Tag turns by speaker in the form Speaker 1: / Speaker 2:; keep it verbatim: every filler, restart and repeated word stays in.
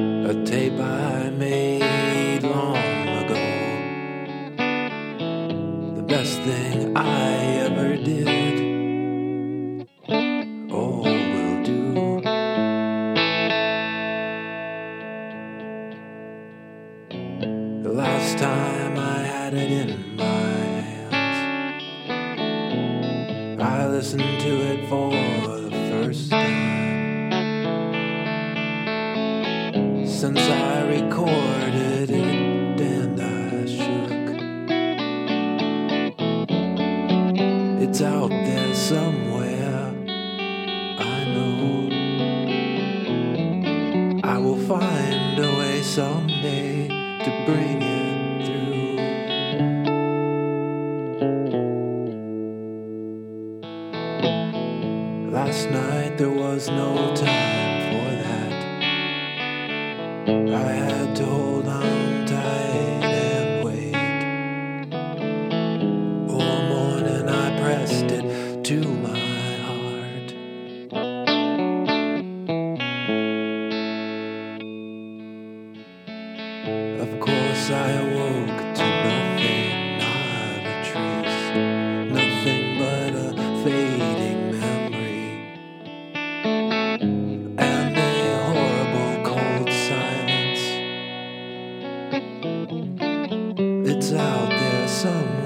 Speaker 1: A tape I made long ago, the best thing I ever did. Oh, will do. The last time I had it in my hands, I listened to it for the first time. Since I recorded it and I shook, it's out there somewhere, I know. I will find a way someday to bring it through. Last night there was no time for that. I had to hold on tight and wait. All morning I pressed it to my heart. Of course I awoke to nothing, not a trace, nothing but a fading memory, and a horrible cold silence. It's out there somewhere.